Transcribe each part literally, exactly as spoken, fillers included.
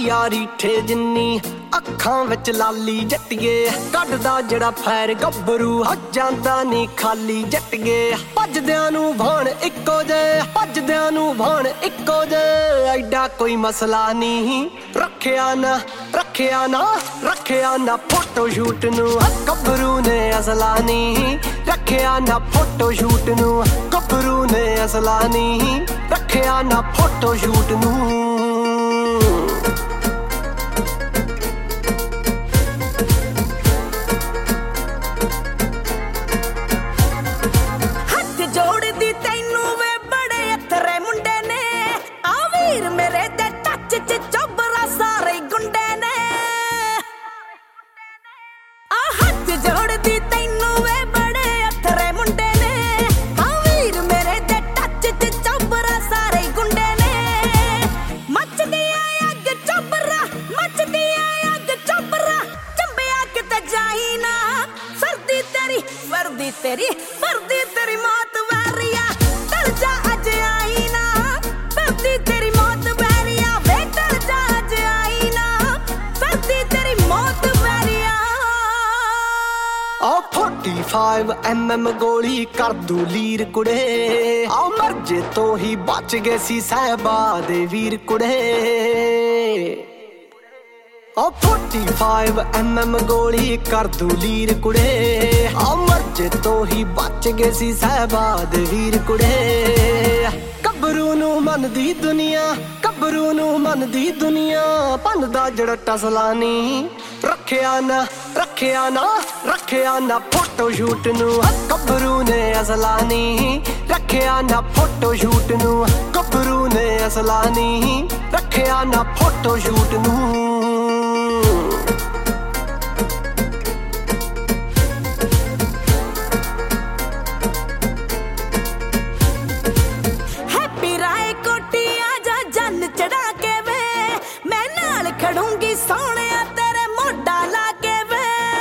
यारी ठे जिन्नी ਅੱਖਾਂ ਵਿੱਚ ਲਾਲੀ ਜੱਟੀਏ ਕੱਢਦਾ ਜਿਹੜਾ ਫੈਰ ਗੱਭਰੂ ਹੋ ਜਾਂਦਾ ਨੀ ਖਾਲੀ ਜੱਟੀਏ ਭੱਜਦਿਆਂ ਨੂੰ ਭਾਣ ਇੱਕੋ ਜੇ ਭੱਜਦਿਆਂ ਨੂੰ ਭਾਣ ਇੱਕੋ ਜੇ ਐਡਾ ਕੋਈ ਮਸਲਾ ਨਹੀਂ ਰੱਖਿਆ ਨਾ ਰੱਖਿਆ ਨਾ ਰੱਖਿਆ ਨਾ ਫੋਟੋ ਸ਼ੂਟ ਨੂੰ ਗੱਭਰੂ ਨੇ ਅਸਲਾ ਨਹੀਂ ਰੱਖਿਆ ਨਾ ਫੋਟੋ ਸ਼ੂਟ ਨੂੰ ਗੱਭਰੂ ਨੇ ਅਸਲਾ ਨਹੀਂ ਰੱਖਿਆ ਨਾ ਫੋਟੋ ਸ਼ੂਟ ਨੂੰ वर्दी तेरी वर्दी तेरी मौत वैरिया डर जा अज आई ना वर्दी तेरी मौत वैरिया वे डर जा अज आई ना वर्दी तेरी मौत वैरिया आ पैंतालीस एम एम गोली कर दू लीर कुड़े आ मर्जे तो ही बच गए सी साहबा दे वीर कुड़े ओ पैंतालीस एम एम गोली कर दू लीर कुड़े आ मर्जे तो ही बच गए सी साहबा दे वीर कुड़े ਗੱਭਰੂ ਨੂੰ ਮੰਨਦੀ ਦੁਨੀਆ ਗੱਭਰੂ ਨੂੰ ਮੰਨਦੀ ਦੁਨੀਆ ਭੰਨਦਾ ਜਿਹੜਾ ਟਸਲਾ ਨਹੀਂ ਰੱਖਿਆ ਨਾ ਰੱਖਿਆ ਨਾ ਰੱਖਿਆ ਨਾ ਫੋਟੋ ਸ਼ੂਟ ਨੂੰ ਗੱਭਰੂ ਨੇ ਅਸਲਾ ਨਹੀਂ ਰੱਖਿਆ ਨਾ ਫੋਟੋ ਸ਼ੂਟ ਨੂੰ ਗੱਭਰੂ ਨੇ ਅਸਲਾ ਨਹੀਂ ਰੱਖਿਆ ਨਾ ਫੋਟੋ ਸ਼ੂਟ ਨੂੰ खड़ूंगी सोनिया तेरे मोड़ा लाके वे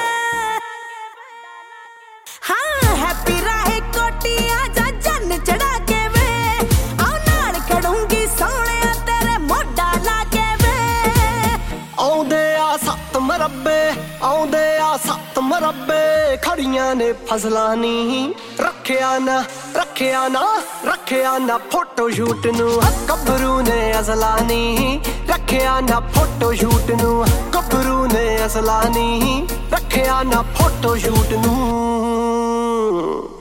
हाँ हैप्पी राहे कोटी आजा जन चढ़ा के वे आओ नाल खड़ूंगी सोनिया तेरे मोड़ा लाके वे आउंदे आ सत्त मरब्बे आउंदे आ सत्त मरब्बे खड़ियां ने फसला नहीं रखिया ना रखिया ना रखिया ना फोटो शूट नू ਗੱਭਰੂ ने असला नहीं रखिया ना फोटो शूट नू ਗੱਭਰੂ ने असला नहीं रखिया ना फोटो शूट नू